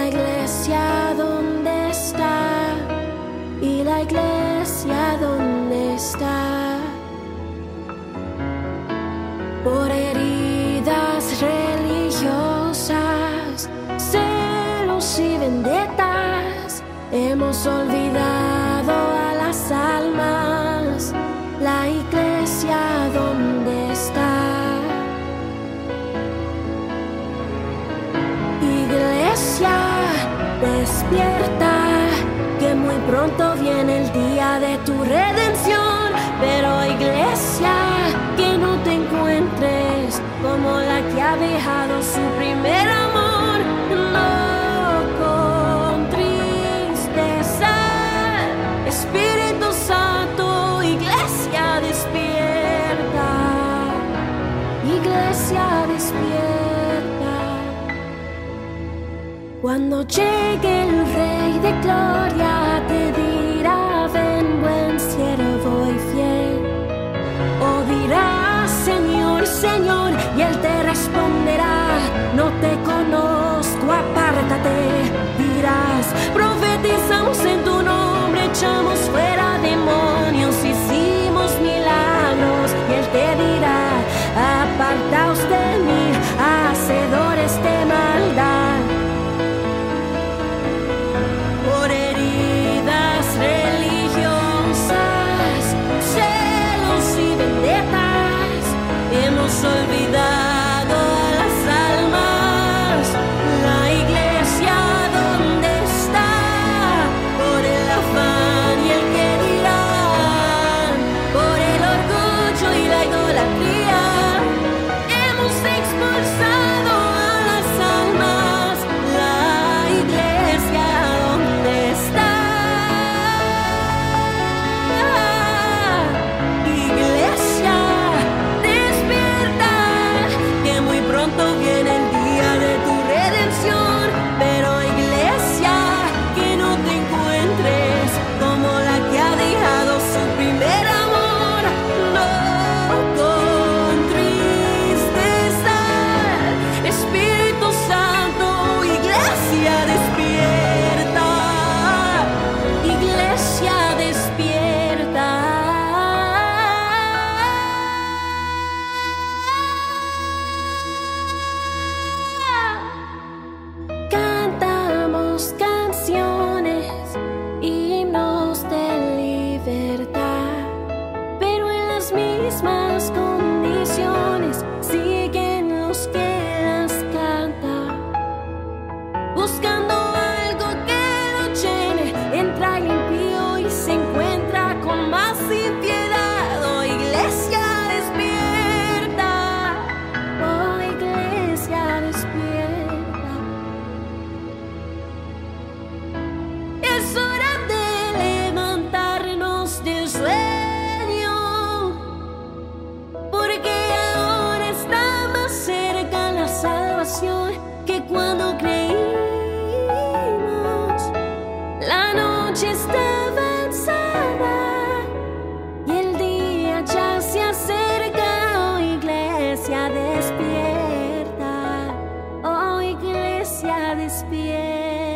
la iglesia dónde está? ¿Y la iglesia dónde está? Por heridas religiosas, celos y vendetas, hemos olvidado a las almas. La iglesia dónde está? Iglesia, despierta, que muy pronto viene el día de tu redención. Pero iglesia, que no te encuentres como la que ha dejado su primer amor. No con tristeza, Espíritu Santo, iglesia despierta, iglesia despierta. Cuando llegue el Rey de Gloria, te dirá: ven, buen siervo y fiel. O dirás: Señor, Señor, y Él te responderá: no te conozco, apártate. Dirás: profetizamos en tu nombre, echamos fuera demonios, hicimos milagros. Y Él te dirá: apartaos de mí, hacedores de maldad. Por heridas religiosas, celos y vendetas, hemos olvidado a las almas. La iglesia dónde está? Por el afán y el que dirán, por el orgullo y la idolatría, hemos expulsado a las almas. La iglesia dónde está? Iglesia, despierta, que muy pronto viene el día de tu redención. Pero iglesia, que no te encuentres como la que ha dejado su primer amor. No con tristeza, Espíritu Santo, iglesia despierta, iglesia despierta. Cantamos canciones, himnos de libertad, pero en las mismas condiciones siguen los que las cantan, buscando algo que lo llene. Entra el impío y se encuentra con más impiedad. Oh, iglesia despierta, oh, iglesia despierta. Es hora de levantarnos del sueño, porque ahora está más cerca la salvación que cuando creímos. La noche está avanzada y el día ya se acerca. Oh, iglesia despierta, oh, iglesia despierta.